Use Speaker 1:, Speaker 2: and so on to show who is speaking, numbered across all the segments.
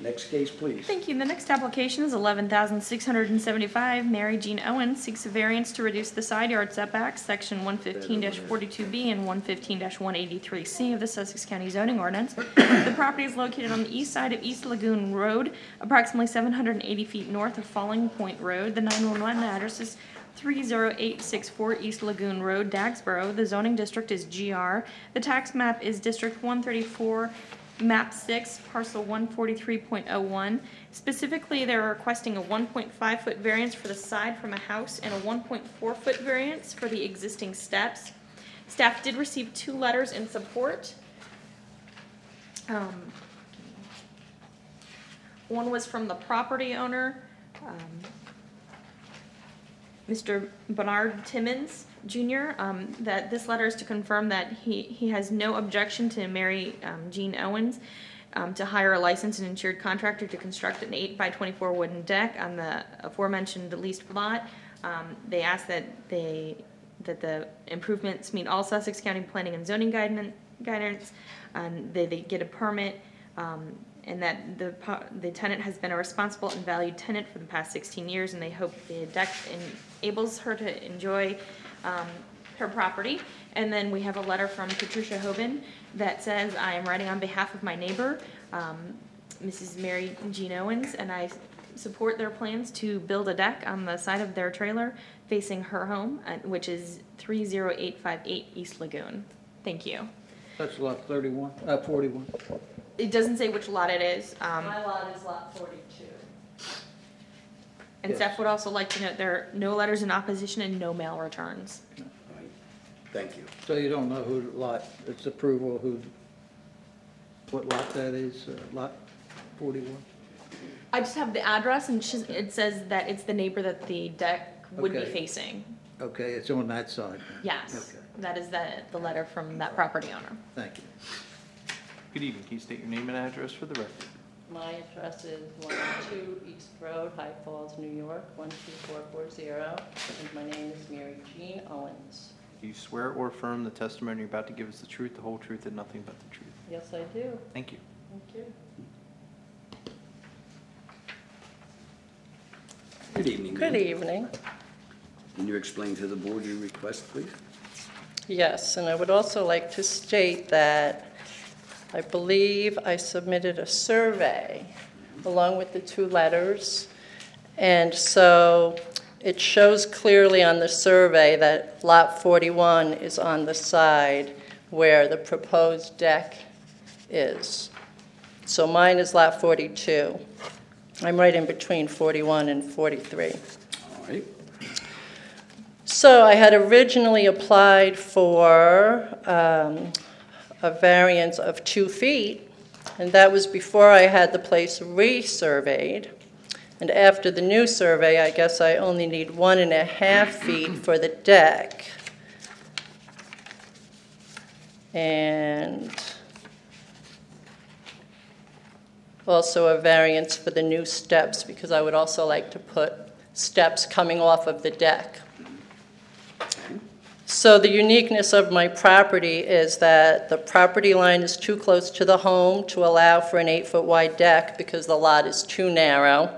Speaker 1: Next case, please.
Speaker 2: Thank you. The next application is 11,675. Mary Jean Owens seeks a variance to reduce the side yard setbacks, section 115-42B and 115-183C of the Sussex County zoning ordinance. The property is located on the east side of East Lagoon Road, approximately 780 feet north of Falling Point Road. The 911 address is 30864 East Lagoon Road, Dagsboro. The zoning district is GR. The tax map is District 134, Map 6, Parcel 143.01. Specifically, they're requesting a 1.5-foot variance for the side from a house and a 1.4-foot variance for the existing steps. Staff did receive 2 letters in support. One was from the property owner, Mr. Bernard Timmons Jr., that this letter is to confirm that he has no objection to Mary Jean Owens to hire a licensed and insured contractor to construct an 8x24 wooden deck on the aforementioned leased lot. They ask that the improvements meet all Sussex County planning and zoning guidance, and they get a permit, and that the tenant has been a responsible and valued tenant for the past 16 years, and they hope the deck enables her to enjoy her property. And then we have a letter from Patricia Hoban that says, I am writing on behalf of my neighbor, Mrs. Mary Jean Owens, and I support their plans to build a deck on the side of their trailer facing her home, which is 30858 East Lagoon. Thank you.
Speaker 3: That's lot 41.
Speaker 2: It doesn't say which lot it is.
Speaker 4: My lot is lot 42.
Speaker 2: And
Speaker 3: Yes.
Speaker 2: staff would also like to note there are no letters in opposition and no mail returns.
Speaker 1: All right. Thank you.
Speaker 3: So you don't know who lot, it's approval, what lot that is, lot 41?
Speaker 2: I just have the address, and it says that it's the neighbor that the deck would be
Speaker 3: Okay.
Speaker 2: facing.
Speaker 3: Okay, it's on that side.
Speaker 2: Yes,
Speaker 3: Okay.
Speaker 2: that is the letter from that property owner.
Speaker 3: Thank you.
Speaker 5: Good evening. Can you state your name and address for the record?
Speaker 4: My address is 102 East Road, High Falls, New York, 12440, and my name is Mary Jean Owens.
Speaker 5: Do you swear or affirm the testimony you're about to give is the truth, the whole truth, and nothing but the truth?
Speaker 4: Yes, I do.
Speaker 5: Thank you.
Speaker 4: Thank you.
Speaker 1: Good evening.
Speaker 4: Good
Speaker 1: ma'am.
Speaker 4: evening.
Speaker 1: Can you explain to the board your request, please?
Speaker 4: Yes, and I would also like to state that I believe I submitted a survey along with the 2 letters, and so it shows clearly on the survey that lot 41 is on the side where the proposed deck is. So mine is lot 42. I'm right in between 41 and 43.
Speaker 1: All right.
Speaker 4: So I had originally applied for a variance of 2 feet, and that was before I had the place resurveyed. And after the new survey, I guess I only need 1.5 feet for the deck. And also a variance for the new steps, because I would also like to put steps coming off of the deck. So the uniqueness of my property is that the property line is too close to the home to allow for an 8-foot wide deck because the lot is too narrow.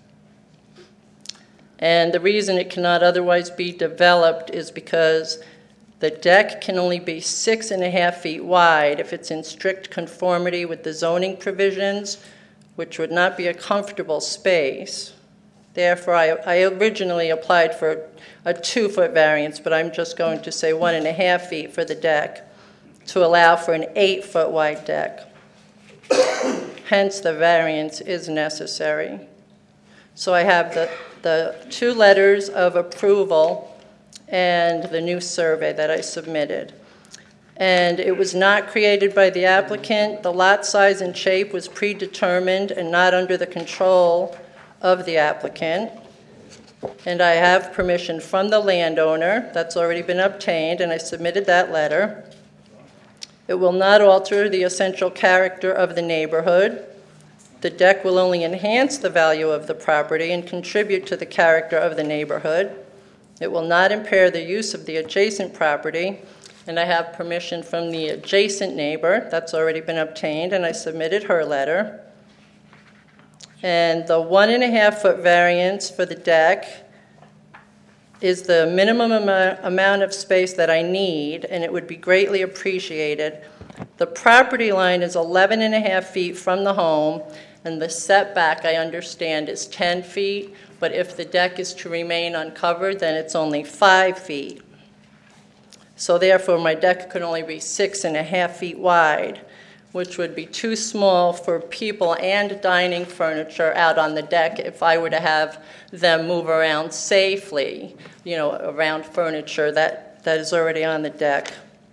Speaker 4: And the reason it cannot otherwise be developed is because the deck can only be 6.5 feet wide if it's in strict conformity with the zoning provisions, which would not be a comfortable space. Therefore, I originally applied for a 2-foot variance, but I'm just going to say 1.5 feet for the deck to allow for an 8-foot wide deck. Hence, the variance is necessary. So I have the 2 letters of approval and the new survey that I submitted. And it was not created by the applicant. The lot size and shape was predetermined and not under the control of the applicant. And I have permission from the landowner. That's already been obtained, and I submitted that letter. It will not alter the essential character of the neighborhood. The deck will only enhance the value of the property and contribute to the character of the neighborhood. It will not impair the use of the adjacent property, and I have permission from the adjacent neighbor. That's already been obtained, and I submitted her letter. And the 1.5-foot variance for the deck is the minimum amount of space that I need, and it would be greatly appreciated. The property line is 11.5 feet from the home, and the setback, I understand, is 10 feet, but if the deck is to remain uncovered, then it's only 5 feet. So therefore, my deck could only be 6.5 feet wide, which would be too small for people and dining furniture out on the deck if I were to have them move around safely, around furniture that is already on the deck.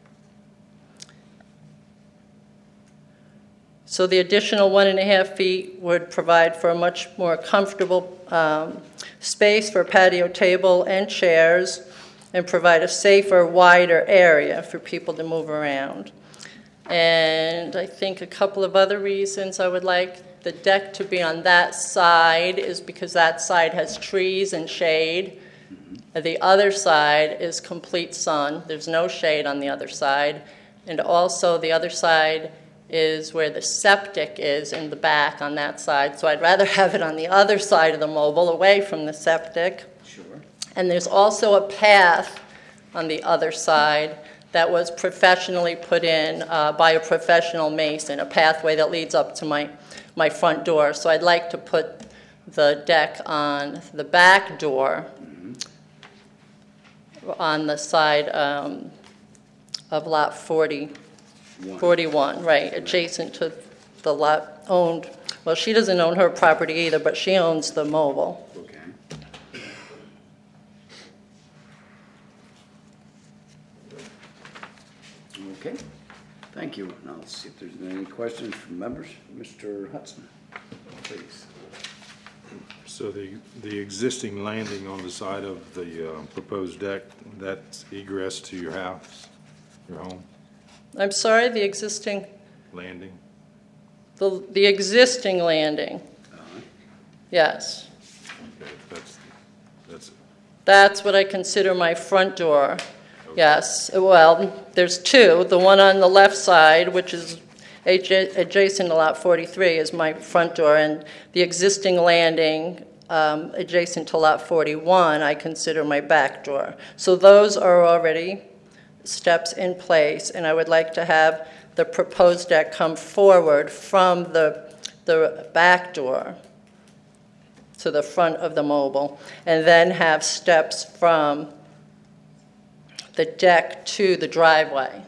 Speaker 4: So the additional 1.5 feet would provide for a much more comfortable space for patio table and chairs and provide a safer, wider area for people to move around. And I think a couple of other reasons I would like the deck to be on that side is because that side has trees and shade. The other side is complete sun. There's no shade on the other side. And also the other side is where the septic is in the back on that side. So I'd rather have it on the other side of the mobile, away from the septic.
Speaker 1: Sure.
Speaker 4: And there's also a path on the other side that was professionally put in by a professional mason, a pathway that leads up to my front door. So I'd like to put the deck on the back door on the side of lot 41, right, adjacent to the lot owned. Well, she doesn't own her property either, but she owns the mobile.
Speaker 1: Okay. Okay, thank you. Now let's see if there's any questions from members. Mr. Hudson, please.
Speaker 6: So the existing landing on the side of the proposed deck, that's egress to your house, your home
Speaker 4: I'm sorry, the existing
Speaker 6: landing?
Speaker 4: The existing landing, yes.
Speaker 6: Okay, that's
Speaker 4: That's what I consider my front door. Yes, well, there's two. The one on the left side, which is adjacent to lot 43, is my front door, and the existing landing adjacent to lot 41, I consider my back door. So those are already steps in place, and I would like to have the proposed deck come forward from the back door to the front of the mobile, and then have steps from the deck to the driveway.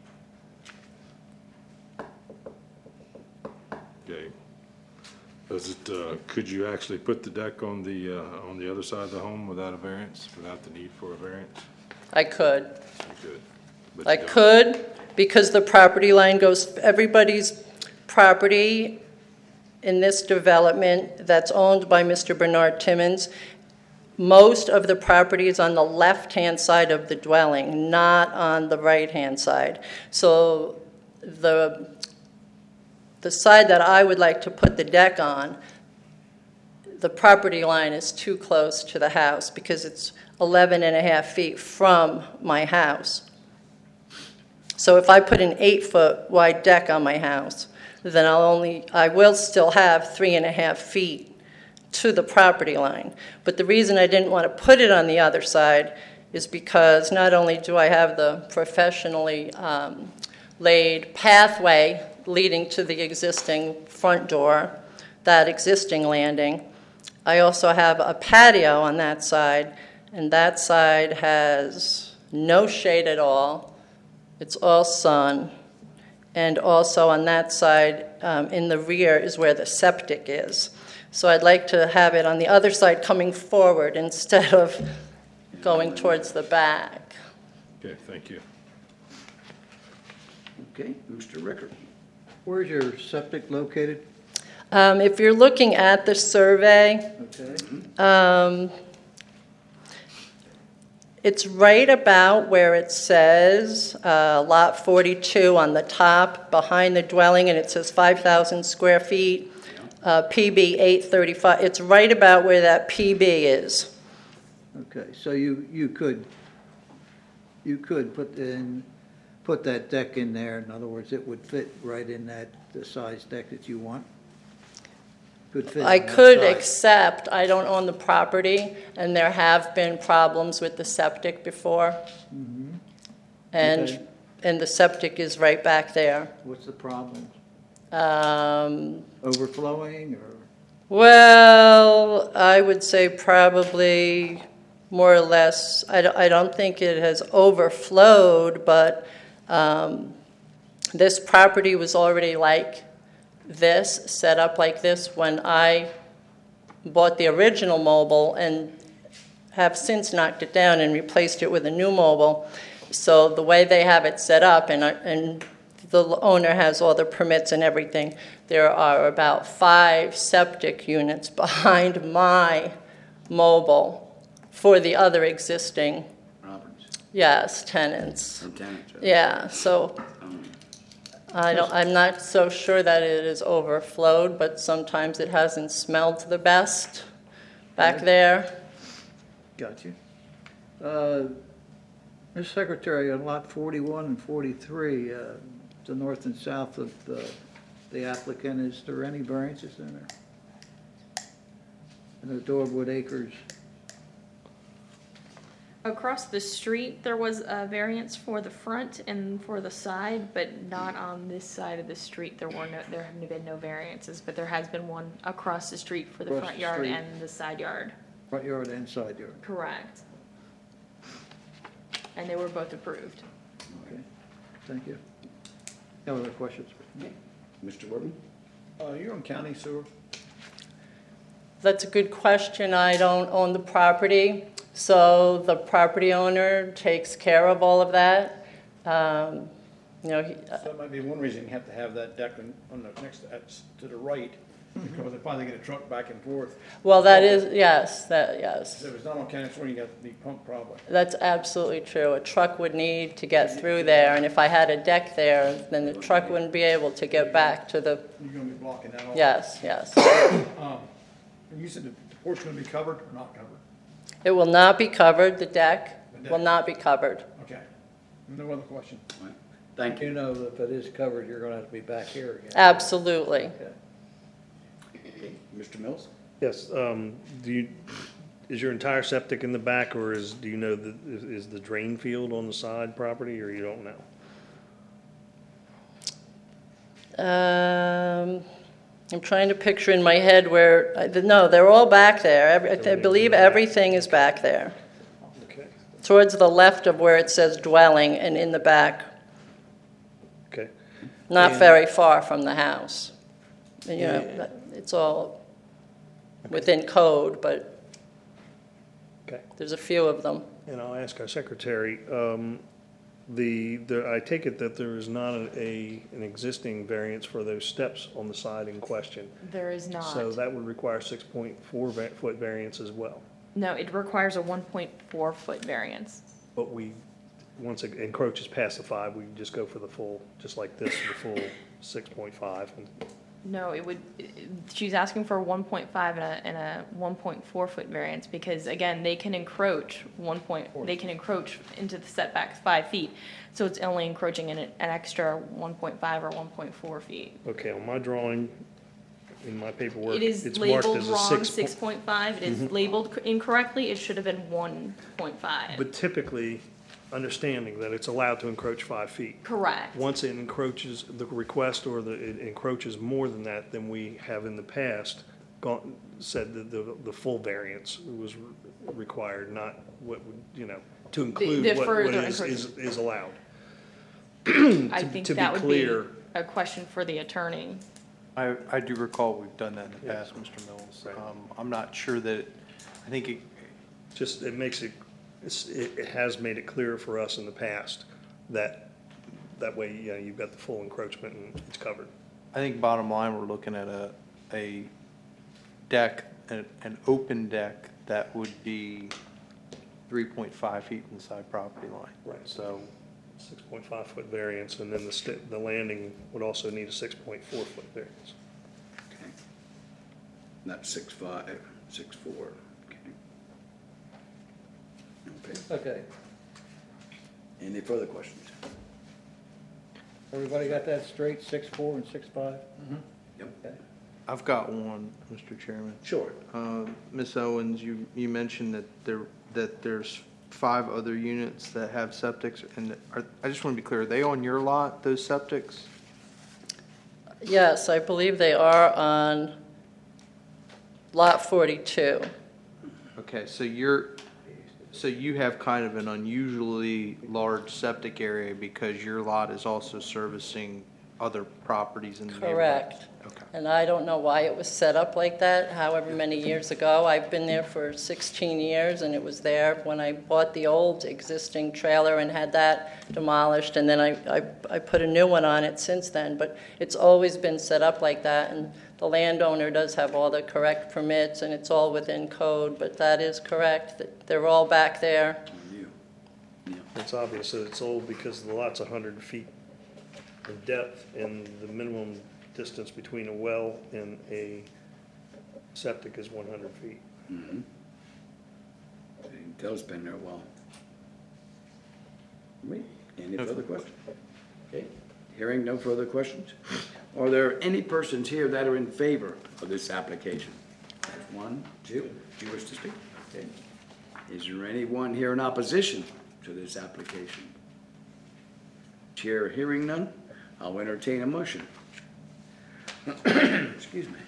Speaker 6: okay. Does it? Could you actually put the deck on the other side of the home without a variance, without the need for a variance?
Speaker 4: I could.
Speaker 6: You could. But
Speaker 4: I
Speaker 6: you don't.
Speaker 4: could, because the property line goes, everybody's property in this development that's owned by Mr. Bernard Timmons, most of the property is on the left-hand side of the dwelling, not on the right-hand side. So the side that I would like to put the deck on, the property line is too close to the house because it's 11.5 feet from my house. So if I put an 8-foot wide deck on my house, then I will still have 3.5 feet to the property line. But the reason I didn't want to put it on the other side is because not only do I have the professionally laid pathway leading to the existing front door, that existing landing, I also have a patio on that side, and that side has no shade at all. It's all sun. And also on that side, in the rear, is where the septic is. So I'd like to have it on the other side coming forward instead of going towards the back.
Speaker 6: Okay, thank you.
Speaker 1: Okay, Mr. Rickard.
Speaker 3: Where's your septic located?
Speaker 4: If you're looking at the survey,
Speaker 3: Okay.
Speaker 4: it's right about where it says lot 42 on the top behind the dwelling, and it says 5,000 square feet. PB 835, it's right about where that PB is.
Speaker 3: Okay, so you could put that deck in there. In other words, it would fit right in the size deck that you want. good fit.
Speaker 4: I
Speaker 3: on that
Speaker 4: could
Speaker 3: side.
Speaker 4: accept, I don't own the property, and there have been problems with the septic before. And,
Speaker 3: Okay.
Speaker 4: and the septic is right back there.
Speaker 3: What's the problem?
Speaker 4: Um,
Speaker 3: Overflowing or?
Speaker 4: Well, I would say probably more or less, I don't think it has overflowed, but this property was already like this, set up like this when I bought the original mobile and have since knocked it down and replaced it with a new mobile. So the way they have it set up, and the owner has all the permits and everything, there are about 5 septic units behind my mobile for the other existing,
Speaker 1: Roberts,
Speaker 4: yes, tenants.
Speaker 1: and tenants. Right?
Speaker 4: Yeah, so I'm not so sure that it is overflowed, but sometimes it hasn't smelled the best back there.
Speaker 3: Got you. Mr. Secretary, on lot 41 and 43, the north and south of the applicant, is there any variances in there? In the Dorwood Acres?
Speaker 2: Across the street, there was a variance for the front and for the side, but not on this side of the street. There have been no variances, but there has been one across the street for the
Speaker 3: Across
Speaker 2: front
Speaker 3: the
Speaker 2: yard
Speaker 3: street.
Speaker 2: and the side yard.
Speaker 3: Front yard and side yard?
Speaker 2: Correct. And they were both approved.
Speaker 3: Okay, thank you. No other questions?
Speaker 1: Mr. Worthing?
Speaker 7: You're on county sewer?
Speaker 4: That's a good question. I don't own the property, so the property owner takes care of all of that.
Speaker 7: So that might be one reason you have to have that deck on the next, to the right, because they probably get a truck back and forth.
Speaker 4: Well, that is, yes,
Speaker 7: If it's not on county sewer, you got the pump problem.
Speaker 4: that's absolutely true. A truck would need to get through there, and if I had a deck there, then the truck wouldn't be able to get back to the,
Speaker 7: You're gonna be blocking that off.
Speaker 4: yes, yes.
Speaker 7: And you said the porch's gonna be covered or not covered?
Speaker 4: It will not be covered, the deck will not be covered.
Speaker 7: Okay. No other question.
Speaker 1: All right. Thank
Speaker 3: You
Speaker 1: you.
Speaker 3: know that if it is covered, you're gonna have to be back here again.
Speaker 4: Absolutely.
Speaker 3: Okay.
Speaker 1: Mr. Mills?
Speaker 8: Yes, is your entire septic in the back, or do you know, is the drain field on the side property, or you don't know?
Speaker 4: I'm trying to picture in my head where, no, they're all back there. I believe everything is back there.
Speaker 8: Okay,
Speaker 4: Towards the left of where it says dwelling and in the back,
Speaker 8: okay.
Speaker 4: not
Speaker 8: And-
Speaker 4: very far from the house. And, it's all within code, but
Speaker 8: Okay.
Speaker 4: there's a few of them.
Speaker 8: And I'll ask our secretary, I take it that there is not an existing variance for those steps on the side in question.
Speaker 2: There is not.
Speaker 8: So that would require 6.4 foot variance as well.
Speaker 2: No, it requires a 1.4 foot variance.
Speaker 8: But once it encroaches past the 5, we just go for the full, just like this, the full 6.5.
Speaker 2: No, she's asking for a 1.5 and a 1.4 foot variance because again, they can encroach into the setbacks 5 feet. So it's only encroaching in an extra 1.5 or 1.4 feet.
Speaker 8: Okay, on my drawing, in my paperwork,
Speaker 2: It is
Speaker 8: it's marked
Speaker 2: labeled
Speaker 8: as a
Speaker 2: wrong,
Speaker 8: 6.
Speaker 2: 6.5. It is labeled incorrectly. It should have been 1.5.
Speaker 8: But typically, understanding that it's allowed to encroach 5 feet.
Speaker 2: Correct.
Speaker 8: Once it encroaches, the request or it encroaches more than that, than we have in the past, said that the full variance was required, not what would, to include
Speaker 2: the
Speaker 8: what
Speaker 2: further
Speaker 8: is allowed.
Speaker 2: I think
Speaker 8: to be
Speaker 2: that would be
Speaker 8: clear-
Speaker 2: a question for the attorney.
Speaker 5: I do recall we've done that in the past, Mr. Mills.
Speaker 8: Right.
Speaker 5: I'm not sure that, I think it,
Speaker 8: Just, it makes it, it has made it clearer for us in the past that way, you've got the full encroachment and it's covered.
Speaker 5: I think bottom line, we're looking at a deck, an open deck that would be 3.5 feet inside property line.
Speaker 8: Right.
Speaker 5: So
Speaker 8: 6.5 foot variance, and then the landing would also need a 6.4 foot variance.
Speaker 1: Okay. Not 6'5", 6'4". Okay. Okay.
Speaker 3: Okay,
Speaker 1: Any further questions?
Speaker 3: everybody got that straight, 6'4" and 6'5"?
Speaker 1: Yep.
Speaker 3: Okay.
Speaker 5: I've got one, Mr. Chairman.
Speaker 1: Sure.
Speaker 5: Ms. Owens, you mentioned that there's 5 other units that have septics, and I just want to be clear, are they on your lot, those septics?
Speaker 4: Yes, I believe they are on Lot 42.
Speaker 5: Okay, so you have kind of an unusually large septic area because your lot is also servicing other properties in the neighborhood?
Speaker 4: Correct.
Speaker 5: Okay.
Speaker 4: And I don't know why it was set up like that, however many years ago. I've been there for 16 years, and it was there when I bought the old existing trailer and had that demolished, and then I put a new one on it since then. But it's always been set up like that, and the landowner does have all the correct permits, and it's all within code, but that is correct, that they're all back there.
Speaker 8: It's obvious that it's old because the lot's 100 feet in depth, and the minimum distance between a well and a septic is 100 feet.
Speaker 1: Mm-hmm. Dale's been there a while. Wait, any further questions? Okay, hearing no further questions. Are there any persons here that are in favor of this application? There's 1, 2, do you wish to speak? Okay. Is there anyone here in opposition to this application? Chair hearing none, I'll entertain a motion. Excuse me.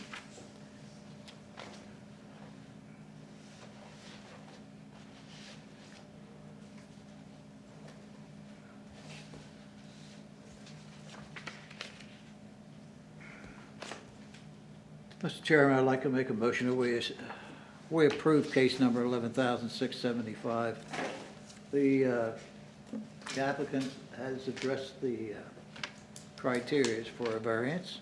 Speaker 3: Mr. Chairman, I'd like to make a motion that we approve case number 11,675. The applicant has addressed the criteria for a variance,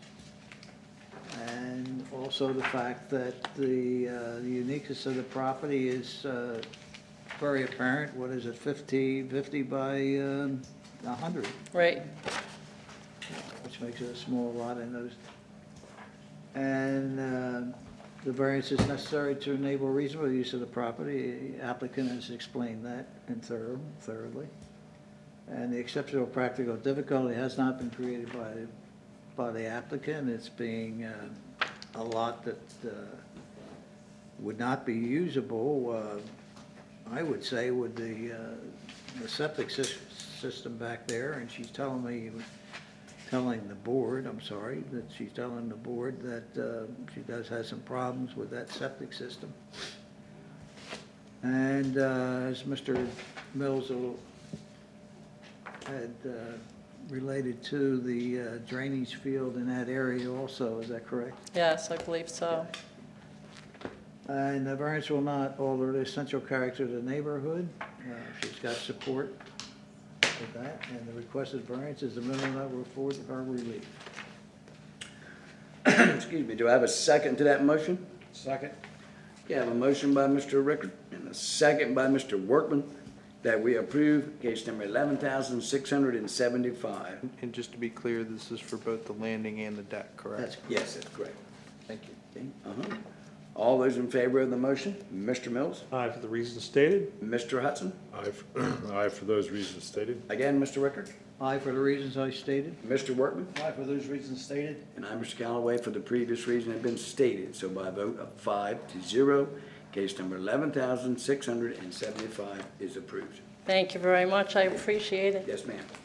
Speaker 3: and also the fact that the uniqueness of the property is very apparent. What is it, 50 by 100,
Speaker 4: Right.
Speaker 3: which makes it a small lot, I noticed. And the variance is necessary to enable reasonable use of the property. The applicant has explained that thoroughly. And the exceptional practical difficulty has not been created by the applicant. It's being a lot that would not be usable, I would say, with the septic system back there. And she's telling the board that she does have some problems with that septic system. And as Mr. Mills had related to the drainage field in that area also, is that correct?
Speaker 4: Yes, I believe so.
Speaker 3: And the variance will not alter the essential character of the neighborhood. She's got support with that, and the requested variance is the minimum that will afford her relief.
Speaker 1: Excuse me, do I have a second to that motion?
Speaker 7: Second.
Speaker 1: Yeah, I have a motion by Mr. Rickard and a second by Mr. Workman that we approve case number 11,675.
Speaker 5: And just to be clear, this is for both the landing and the deck, correct?
Speaker 3: That's
Speaker 1: Yes, that's correct.
Speaker 5: Thank you.
Speaker 1: Okay, All those in favor of the motion? Mr. Mills?
Speaker 8: Aye, for the reasons stated.
Speaker 1: Mr. Hudson?
Speaker 6: Aye for those reasons stated.
Speaker 1: Again, Mr. Rickard?
Speaker 3: Aye for the reasons I stated.
Speaker 1: Mr. Workman?
Speaker 7: Aye, for those reasons stated.
Speaker 1: And I'm Mr. Galloway for the previous reason that had been stated. So by a vote of 5-0, case number 11,675 is approved.
Speaker 4: Thank you very much. I appreciate it.
Speaker 1: Yes, ma'am.